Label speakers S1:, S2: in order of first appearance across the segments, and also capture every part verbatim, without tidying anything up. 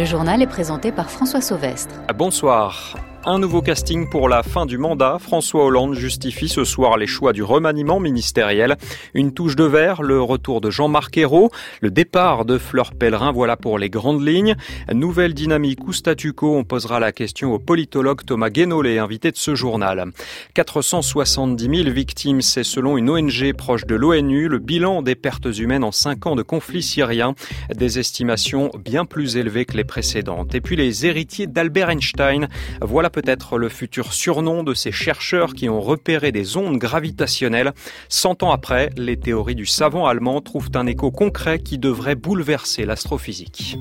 S1: Le journal est présenté par François Sauvestre.
S2: Bonsoir. Un nouveau casting pour la fin du mandat. François Hollande justifie ce soir les choix du remaniement ministériel. Une touche de vert, le retour de Jean-Marc Ayrault, le départ de Fleur Pellerin, voilà pour les grandes lignes. Nouvelle dynamique ou statu quo, on posera la question au politologue Thomas Guénolé, invité de ce journal. quatre cent soixante-dix mille victimes, c'est selon une O N G proche de l'ONU, le bilan des pertes humaines en cinq ans de conflit syrien. Des estimations bien plus élevées que les précédentes. Et puis les héritiers d'Albert Einstein, voilà peut-être le futur surnom de ces chercheurs qui ont repéré des ondes gravitationnelles. Cent ans après, les théories du savant allemand trouvent un écho concret qui devrait bouleverser l'astrophysique.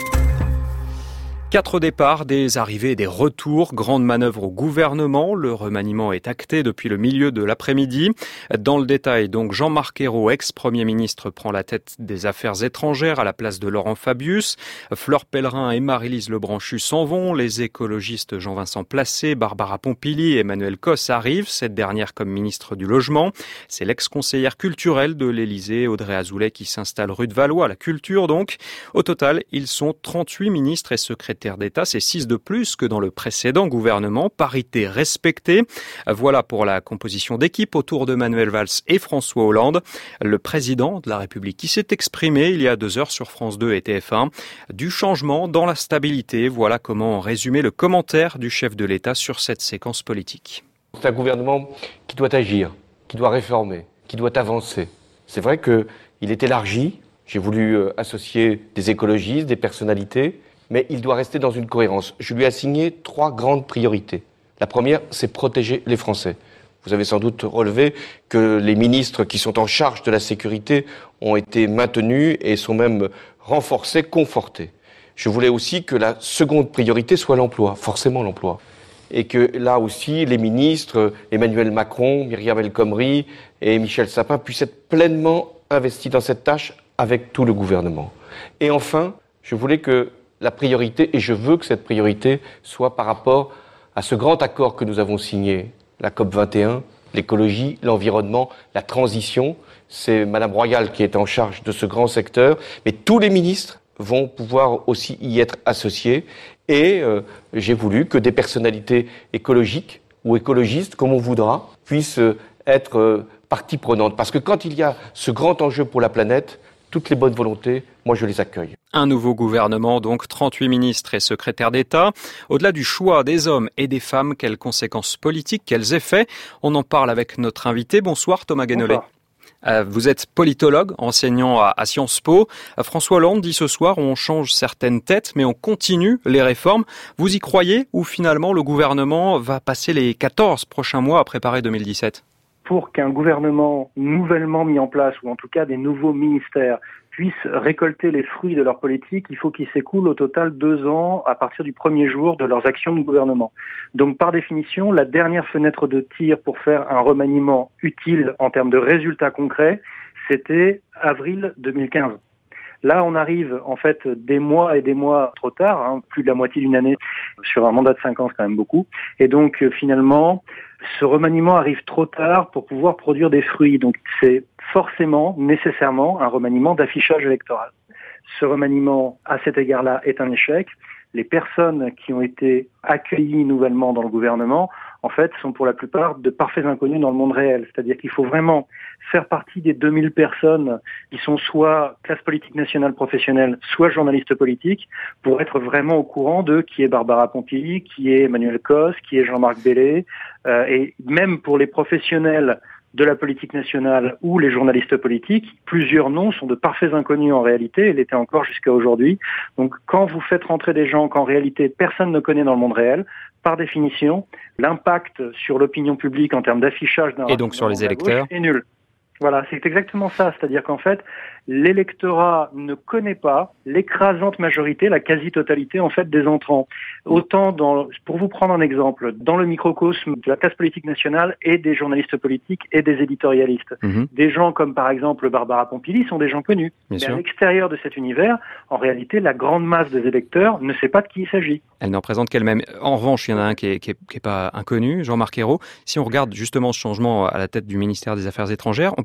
S2: Quatre départs, des arrivées et des retours, grande manœuvre au gouvernement. Le remaniement est acté depuis le milieu de l'après-midi. Dans le détail, donc, Jean-Marc Ayrault, ex-premier ministre, prend la tête des affaires étrangères à la place de Laurent Fabius. Fleur Pellerin et Maryse Lebranchu s'en vont. Les écologistes Jean-Vincent Placé, Barbara Pompili et Emmanuel Cos arrivent, cette dernière comme ministre du Logement. C'est l'ex-conseillère culturelle de l'Élysée, Audrey Azoulay, qui s'installe rue de Valois, la culture donc. Au total, ils sont trente-huit ministres et secrétaires d'État, c'est six de plus que dans le précédent gouvernement, parité respectée. Voilà pour la composition d'équipe autour de Manuel Valls et François Hollande. Le président de la République qui s'est exprimé il y a deux heures sur France deux et T F un. Du changement dans la stabilité, voilà comment résumer le commentaire du chef de l'État sur cette séquence politique.
S3: C'est un gouvernement qui doit agir, qui doit réformer, qui doit avancer. C'est vrai qu'il est élargi. J'ai voulu associer des écologistes, des personnalités, mais il doit rester dans une cohérence. Je lui ai assigné trois grandes priorités. La première, c'est protéger les Français. Vous avez sans doute relevé que les ministres qui sont en charge de la sécurité ont été maintenus et sont même renforcés, confortés. Je voulais aussi que la seconde priorité soit l'emploi, forcément l'emploi. Et que là aussi, les ministres, Emmanuel Macron, Myriam El Khomri et Michel Sapin puissent être pleinement investis dans cette tâche avec tout le gouvernement. Et enfin, je voulais que la priorité, et je veux que cette priorité soit par rapport à ce grand accord que nous avons signé, la COP vingt et un, l'écologie, l'environnement, la transition. C'est Madame Royal qui est en charge de ce grand secteur, mais tous les ministres vont pouvoir aussi y être associés. Et euh, j'ai voulu que des personnalités écologiques ou écologistes, comme on voudra, puissent être euh, partie prenante. Parce que quand il y a ce grand enjeu pour la planète, toutes les bonnes volontés, moi je les accueille.
S2: Un nouveau gouvernement, donc trente-huit ministres et secrétaires d'État. Au-delà du choix des hommes et des femmes, quelles conséquences politiques, quels effets? On en parle avec notre invité. Bonsoir Thomas Guénolé. Euh, vous êtes politologue, enseignant à, à Sciences Po. Euh, François Hollande dit ce soir, on change certaines têtes, mais on continue les réformes. Vous y croyez ou finalement le gouvernement va passer les quatorze prochains mois à préparer deux mille dix-sept?
S4: Pour qu'un gouvernement nouvellement mis en place, ou en tout cas des nouveaux ministères, puissent récolter les fruits de leur politique, il faut qu'il s'écoule au total deux ans à partir du premier jour de leurs actions de gouvernement. Donc par définition, la dernière fenêtre de tir pour faire un remaniement utile en termes de résultats concrets, c'était avril deux mille quinze. Là, on arrive en fait des mois et des mois trop tard, hein, plus de la moitié d'une année sur un mandat de cinq ans, c'est quand même beaucoup. Et donc euh, finalement, ce remaniement arrive trop tard pour pouvoir produire des fruits. Donc c'est forcément, nécessairement, un remaniement d'affichage électoral. Ce remaniement, à cet égard-là, est un échec. Les personnes qui ont été accueillies nouvellement dans le gouvernement, en fait, sont pour la plupart de parfaits inconnus dans le monde réel. C'est-à-dire qu'il faut vraiment faire partie des deux mille personnes qui sont soit classe politique nationale professionnelle, soit journalistes politiques, pour être vraiment au courant de qui est Barbara Pompili, qui est Emmanuel Cos, qui est Jean-Marc Bellé, euh, et même pour les professionnels de la politique nationale ou les journalistes politiques, plusieurs noms sont de parfaits inconnus en réalité, et l'étaient encore jusqu'à aujourd'hui. Donc quand vous faites rentrer des gens qu'en réalité personne ne connaît dans le monde réel, par définition, l'impact sur l'opinion publique en termes d'affichage d'un
S2: et donc sur les électeurs
S4: est nul. Voilà, c'est exactement ça. C'est-à-dire qu'en fait, l'électorat ne connaît pas l'écrasante majorité, la quasi-totalité en fait des entrants. Autant dans, pour vous prendre un exemple, dans le microcosme de la classe politique nationale et des journalistes politiques et des éditorialistes. Mmh. Des gens comme par exemple Barbara Pompili sont des gens connus. Bien Mais sûr. À l'extérieur de cet univers, en réalité, la grande masse des électeurs ne sait pas de qui il s'agit.
S2: Elle n'en présente qu'elle-même. En revanche, il y en a un qui est, qui est, qui est pas inconnu, Jean-Marc Ayrault. Si on regarde justement ce changement à la tête du ministère des Affaires étrangères, on peut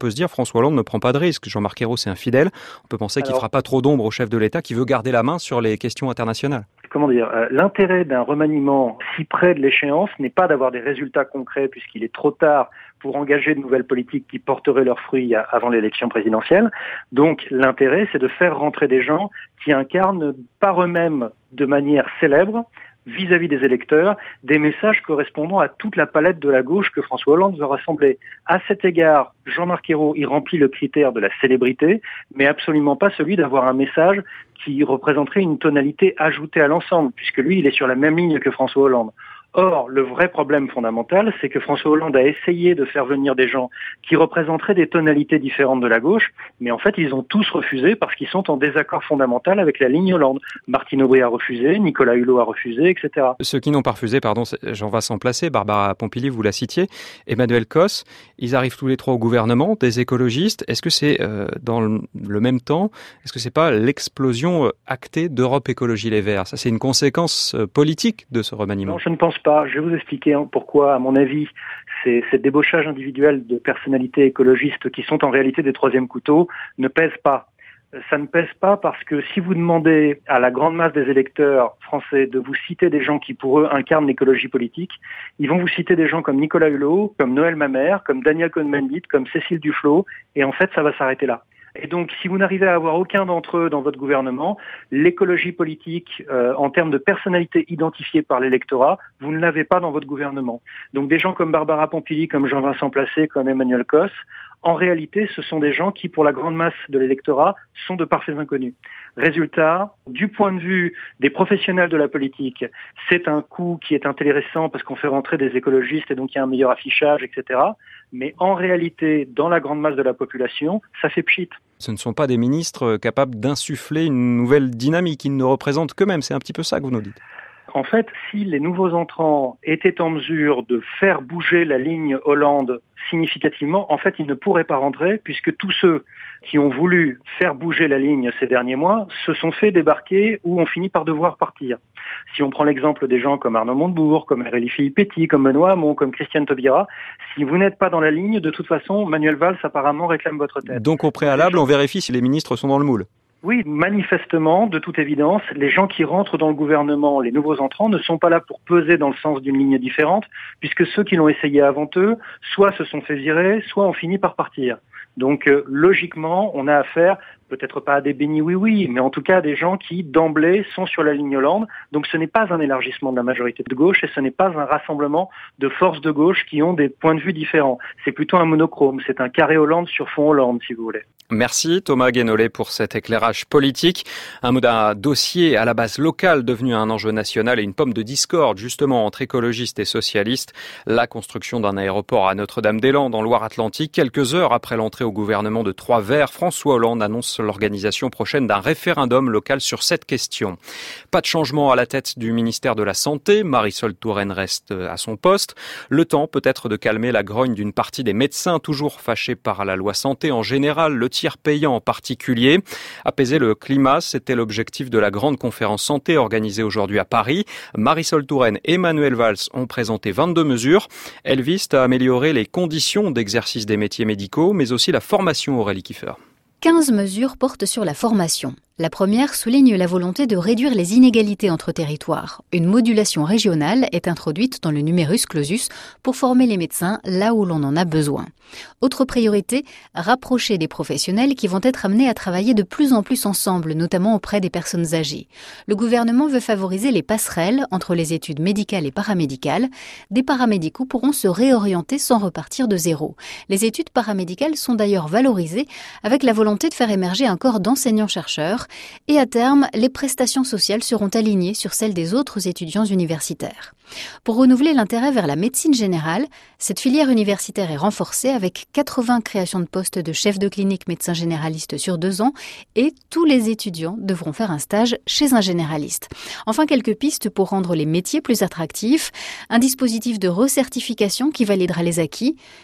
S2: peut se dire François Hollande ne prend pas de risque. Jean-Marc Ayrault, c'est un fidèle. On peut penser qu'il ne fera pas trop d'ombre au chef de l'État qui veut garder la main sur les questions internationales.
S4: Comment dire, euh, l'intérêt d'un remaniement si près de l'échéance n'est pas d'avoir des résultats concrets puisqu'il est trop tard pour engager de nouvelles politiques qui porteraient leurs fruits avant l'élection présidentielle. Donc l'intérêt, c'est de faire rentrer des gens qui incarnent par eux-mêmes de manière célèbre vis-à-vis des électeurs, des messages correspondant à toute la palette de la gauche que François Hollande veut rassembler. À cet égard, Jean-Marc Ayrault, il remplit le critère de la célébrité, mais absolument pas celui d'avoir un message qui représenterait une tonalité ajoutée à l'ensemble, puisque lui, il est sur la même ligne que François Hollande. Or, le vrai problème fondamental, c'est que François Hollande a essayé de faire venir des gens qui représenteraient des tonalités différentes de la gauche, mais en fait, ils ont tous refusé parce qu'ils sont en désaccord fondamental avec la ligne Hollande. Martine Aubry a refusé, Nicolas Hulot a refusé, et cetera.
S2: Ceux qui n'ont pas refusé, pardon, j'en vais s'en placer, Barbara Pompili, vous la citiez, Emmanuel Cos, ils arrivent tous les trois au gouvernement, des écologistes. Est-ce que c'est, euh, dans le même temps, est-ce que c'est pas l'explosion actée d'Europe Écologie Les Verts? Ça, c'est une conséquence politique de ce remaniement.
S4: Non, je ne pense pas. Je vais vous expliquer pourquoi, à mon avis, ces, ces débauchages individuels de personnalités écologistes qui sont en réalité des troisièmes couteaux ne pèsent pas. Ça ne pèse pas parce que si vous demandez à la grande masse des électeurs français de vous citer des gens qui, pour eux, incarnent l'écologie politique, ils vont vous citer des gens comme Nicolas Hulot, comme Noël Mamère, comme Daniel Cohn-Bendit, comme Cécile Duflot, et en fait, ça va s'arrêter là. Et donc, si vous n'arrivez à avoir aucun d'entre eux dans votre gouvernement, l'écologie politique, euh, en termes de personnalité identifiée par l'électorat, vous ne l'avez pas dans votre gouvernement. Donc, des gens comme Barbara Pompili, comme Jean-Vincent Placé, comme Emmanuel Cos, en réalité, ce sont des gens qui, pour la grande masse de l'électorat, sont de parfaits inconnus. Résultat, du point de vue des professionnels de la politique, c'est un coup qui est intéressant parce qu'on fait rentrer des écologistes et donc il y a un meilleur affichage, et cetera. Mais en réalité, dans la grande masse de la population, ça fait pchit.
S2: Ce ne sont pas des ministres capables d'insuffler une nouvelle dynamique. Ils ne représentent qu'eux-mêmes. C'est un petit peu ça que vous nous dites.
S4: En fait, si les nouveaux entrants étaient en mesure de faire bouger la ligne Hollande significativement, en fait, ils ne pourraient pas rentrer puisque tous ceux qui ont voulu faire bouger la ligne ces derniers mois se sont fait débarquer ou ont fini par devoir partir. Si on prend l'exemple des gens comme Arnaud Montebourg, comme Aurélie Filippetti, comme Benoît Hamon, comme Christiane Taubira, si vous n'êtes pas dans la ligne, de toute façon, Manuel Valls apparemment réclame votre tête.
S2: Donc au préalable, on vérifie si les ministres sont dans le moule.
S4: Oui, manifestement, de toute évidence, les gens qui rentrent dans le gouvernement, les nouveaux entrants, ne sont pas là pour peser dans le sens d'une ligne différente, puisque ceux qui l'ont essayé avant eux, soit se sont fait virer, soit ont fini par partir. Donc, euh, logiquement, on a affaire, peut-être pas à des bénis oui-oui, mais en tout cas à des gens qui, d'emblée, sont sur la ligne Hollande. Donc, ce n'est pas un élargissement de la majorité de gauche et ce n'est pas un rassemblement de forces de gauche qui ont des points de vue différents. C'est plutôt un monochrome, c'est un carré Hollande sur fond Hollande, si vous voulez.
S2: Merci Thomas Guénolé pour cet éclairage politique. Un, un dossier à la base locale devenu un enjeu national et une pomme de discorde justement entre écologistes et socialistes. La construction d'un aéroport à Notre-Dame-des-Landes en Loire-Atlantique. Quelques heures après l'entrée au gouvernement de Trois Verts, François Hollande annonce l'organisation prochaine d'un référendum local sur cette question. Pas de changement à la tête du ministère de la Santé. Marisol Touraine reste à son poste. Le temps peut-être de calmer la grogne d'une partie des médecins toujours fâchés par la loi santé en général. Le tiers payant en particulier. Apaiser le climat, c'était l'objectif de la grande conférence santé organisée aujourd'hui à Paris. Marisol Touraine et Manuel Valls ont présenté vingt-deux mesures. Elles visent à améliorer les conditions d'exercice des métiers médicaux, mais aussi la formation. Aurélie Kiefer.
S1: quinze mesures portent sur la formation. La première souligne la volonté de réduire les inégalités entre territoires. Une modulation régionale est introduite dans le numerus clausus pour former les médecins là où l'on en a besoin. Autre priorité, rapprocher des professionnels qui vont être amenés à travailler de plus en plus ensemble, notamment auprès des personnes âgées. Le gouvernement veut favoriser les passerelles entre les études médicales et paramédicales. Des paramédicaux pourront se réorienter sans repartir de zéro. Les études paramédicales sont d'ailleurs valorisées avec la volonté de faire émerger un corps d'enseignants-chercheurs. Et à terme, les prestations sociales seront alignées sur celles des autres étudiants universitaires. Pour renouveler l'intérêt vers la médecine générale, cette filière universitaire est renforcée avec quatre-vingts créations de postes de chefs de clinique médecins généralistes sur deux ans et tous les étudiants devront faire un stage chez un généraliste. Enfin, quelques pistes pour rendre les métiers plus attractifs, un dispositif de recertification qui validera les acquis,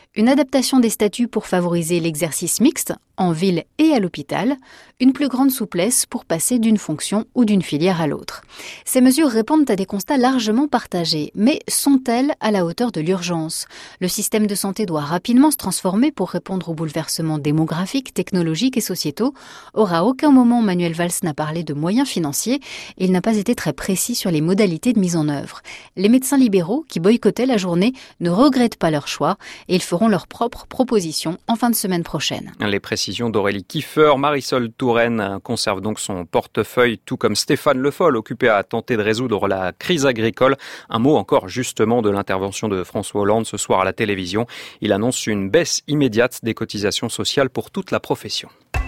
S1: Une adaptation des statuts pour favoriser l'exercice mixte, en ville et à l'hôpital, une plus grande souplesse pour passer d'une fonction ou d'une filière à l'autre. Ces mesures répondent à des constats largement partagés, mais sont-elles à la hauteur de l'urgence ? Le système de santé doit rapidement se transformer pour répondre aux bouleversements démographiques, technologiques et sociétaux. Or, à aucun moment Manuel Valls n'a parlé de moyens financiers et il n'a pas été très précis sur les modalités de mise en œuvre. Les médecins libéraux, qui boycottaient la journée, ne regrettent pas leur choix et ils feront leurs propres propositions en fin de semaine prochaine.
S2: Les précisions d'Aurélie Kiefer. Marisol Touraine conserve donc son portefeuille, tout comme Stéphane Le Foll, occupé à tenter de résoudre la crise agricole. Un mot encore justement de l'intervention de François Hollande ce soir à la télévision. Il annonce une baisse immédiate des cotisations sociales pour toute la profession.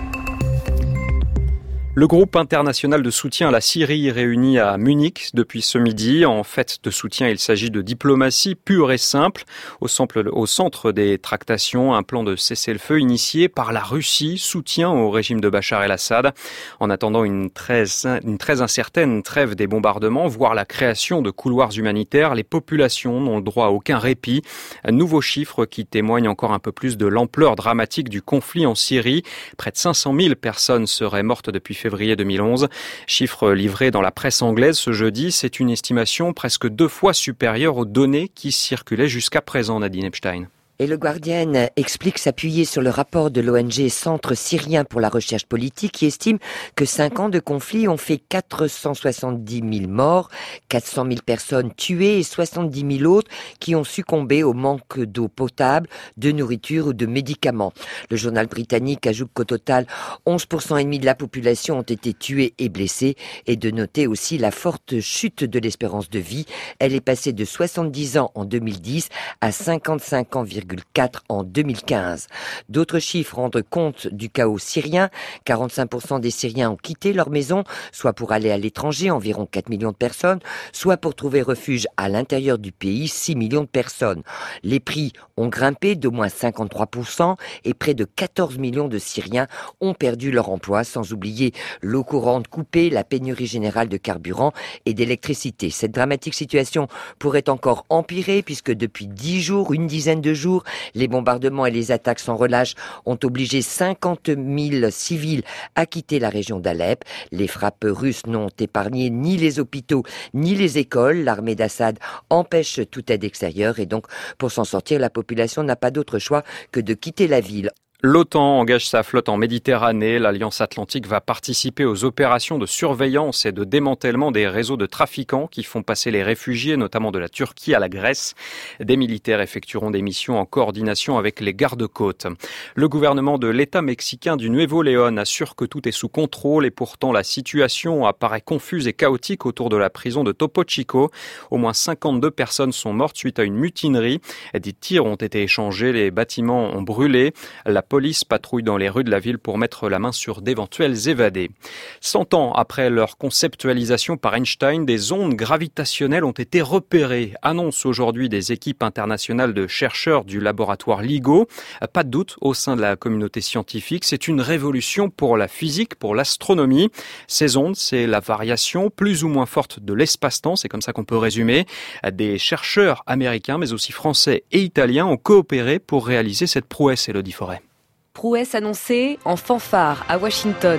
S2: Le groupe international de soutien à la Syrie réuni à Munich depuis ce midi. En fait de soutien, il s'agit de diplomatie pure et simple. Au centre, au centre des tractations, un plan de cessez-le-feu initié par la Russie, soutien au régime de Bachar el-Assad. En attendant une très, une très incertaine trêve des bombardements, voire la création de couloirs humanitaires, les populations n'ont le droit à aucun répit. Nouveaux chiffres qui témoignent encore un peu plus de l'ampleur dramatique du conflit en Syrie. Près de cinq cent mille personnes seraient mortes depuis février deux mille onze. Chiffre livré dans la presse anglaise ce jeudi, c'est une estimation presque deux fois supérieure aux données qui circulaient jusqu'à présent, Nadine Epstein.
S5: Et le Guardian explique s'appuyer sur le rapport de l'O N G Centre syrien pour la recherche politique qui estime que cinq ans de conflit ont fait quatre cent soixante-dix mille morts, quatre cent mille personnes tuées et soixante-dix mille autres qui ont succombé au manque d'eau potable, de nourriture ou de médicaments. Le journal britannique ajoute qu'au total, onze pour cent et demi de la population ont été tués et blessés et de noter aussi la forte chute de l'espérance de vie. Elle est passée de soixante-dix ans en deux mille dix à cinquante-cinq ans virgule quatre en deux mille quinze. D'autres chiffres rendent compte du chaos syrien. quarante-cinq pour cent des Syriens ont quitté leur maison, soit pour aller à l'étranger, environ quatre millions de personnes, soit pour trouver refuge à l'intérieur du pays, six millions de personnes. Les prix ont grimpé d'au moins cinquante-trois pour cent et près de quatorze millions de Syriens ont perdu leur emploi, sans oublier l'eau courante coupée, la pénurie générale de carburant et d'électricité. Cette dramatique situation pourrait encore empirer puisque depuis dix jours, une dizaine de jours, les bombardements et les attaques sans relâche ont obligé cinquante mille civils à quitter la région d'Alep. Les frappes russes n'ont épargné ni les hôpitaux ni les écoles. L'armée d'Assad empêche toute aide extérieure et donc pour s'en sortir, la population n'a pas d'autre choix que de quitter la ville.
S2: L'OTAN engage sa flotte en Méditerranée. L'Alliance Atlantique va participer aux opérations de surveillance et de démantèlement des réseaux de trafiquants qui font passer les réfugiés, notamment de la Turquie à la Grèce. Des militaires effectueront des missions en coordination avec les gardes-côtes. Le gouvernement de l'État mexicain du Nuevo León assure que tout est sous contrôle et pourtant la situation apparaît confuse et chaotique autour de la prison de Topo Chico. Au moins cinquante-deux personnes sont mortes suite à une mutinerie. Des tirs ont été échangés, les bâtiments ont brûlé. La La police patrouille dans les rues de la ville pour mettre la main sur d'éventuels évadés. Cent ans après leur conceptualisation par Einstein, des ondes gravitationnelles ont été repérées, annoncent aujourd'hui des équipes internationales de chercheurs du laboratoire LIGO. Pas de doute au sein de la communauté scientifique, c'est une révolution pour la physique, pour l'astronomie. Ces ondes, c'est la variation plus ou moins forte de l'espace-temps, c'est comme ça qu'on peut résumer. Des chercheurs américains, mais aussi français et italiens ont coopéré pour réaliser cette prouesse, Élodie Forêt.
S6: Prouesse annoncée en fanfare à Washington.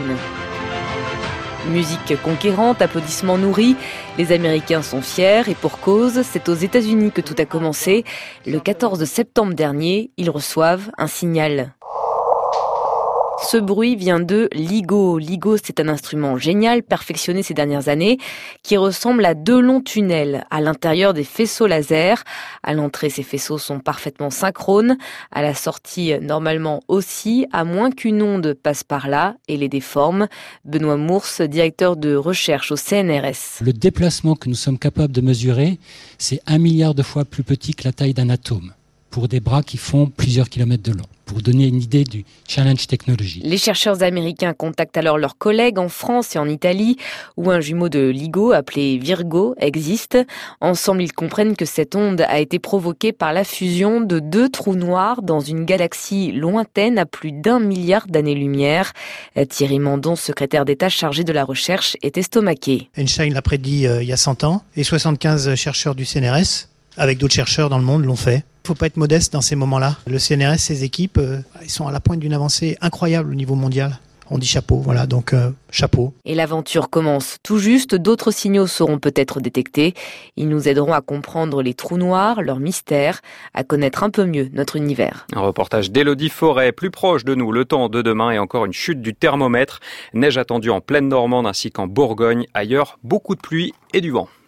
S6: Musique conquérante, applaudissements nourris. Les Américains sont fiers et pour cause, c'est aux États-Unis que tout a commencé. Le quatorze septembre dernier, ils reçoivent un signal. Ce bruit vient de LIGO. LIGO, c'est un instrument génial, perfectionné ces dernières années, qui ressemble à deux longs tunnels à l'intérieur des faisceaux laser. À l'entrée, ces faisceaux sont parfaitement synchrones. À la sortie, normalement aussi, à moins qu'une onde passe par là et les déforme. Benoît Mours, directeur de recherche au C N R S.
S7: Le déplacement que nous sommes capables de mesurer, c'est un milliard de fois plus petit que la taille d'un atome, pour des bras qui font plusieurs kilomètres de long. Pour donner une idée du challenge technologique.
S6: Les chercheurs américains contactent alors leurs collègues en France et en Italie, où un jumeau de LIGO appelé Virgo existe. Ensemble, ils comprennent que cette onde a été provoquée par la fusion de deux trous noirs dans une galaxie lointaine à plus d'un milliard d'années-lumière. Thierry Mandon, secrétaire d'État chargé de la recherche, est estomaqué.
S8: Einstein l'a prédit euh, il y a cent ans, et soixante-quinze chercheurs du C N R S avec d'autres chercheurs dans le monde, l'ont fait. Il ne faut pas être modeste dans ces moments-là. Le C N R S, ses équipes, euh, ils sont à la pointe d'une avancée incroyable au niveau mondial. On dit chapeau, voilà, donc euh, chapeau.
S6: Et l'aventure commence tout juste, d'autres signaux seront peut-être détectés. Ils nous aideront à comprendre les trous noirs, leurs mystères, à connaître un peu mieux notre univers.
S2: Un reportage d'Élodie Forêt, plus proche de nous, le temps de demain et encore une chute du thermomètre. Neige attendue en pleine Normande ainsi qu'en Bourgogne. Ailleurs, beaucoup de pluie et du vent.